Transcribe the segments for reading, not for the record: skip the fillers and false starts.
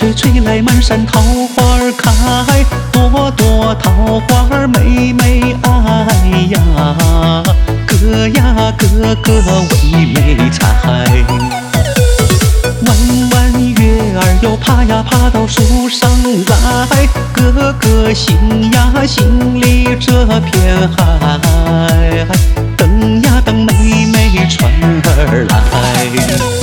吹吹来，满山桃花开，朵朵桃花妹妹爱呀，哥呀哥哥为妹采。弯弯月儿又爬呀爬到树上来，哥哥心呀心里这片海，等呀等妹妹船儿来。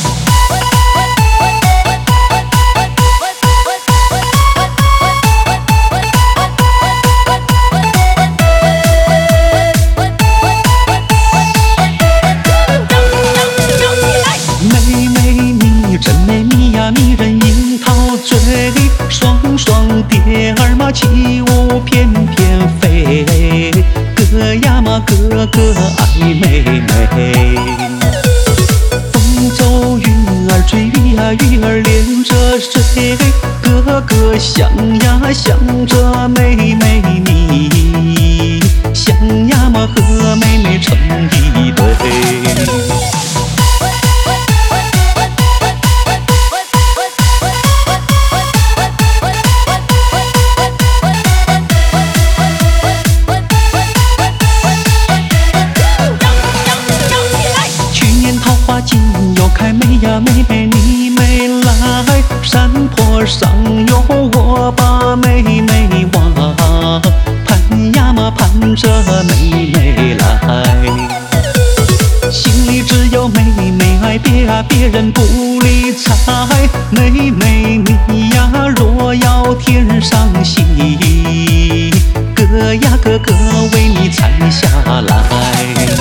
迷人樱桃嘴，双双蝶儿嘛起舞翩翩飞，哥呀嘛哥哥爱妹妹。风走云儿追鱼呀鱼儿连着水，哥哥想呀想着妹妹你，想呀嘛和妹妹成一对。今又开，妹呀妹妹你没来，山坡上有我把妹妹望，盼呀嘛盼着妹妹来，心里只有妹妹爱，别人不理睬。妹妹你呀若要添上喜，哥呀哥哥为你采下来。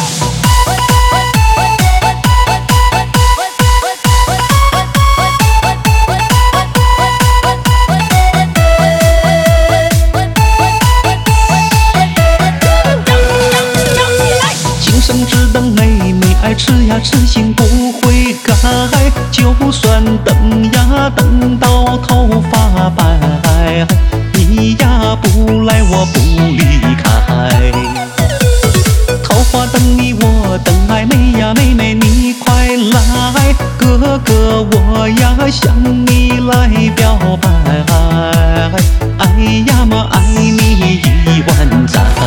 只等妹妹爱，痴呀痴心不会改，就算等呀等到头发白，你呀不来我不离开。桃花等你我等爱，妹呀妹妹你快来，哥哥我呀向你来表白，爱呀嘛爱你1万载。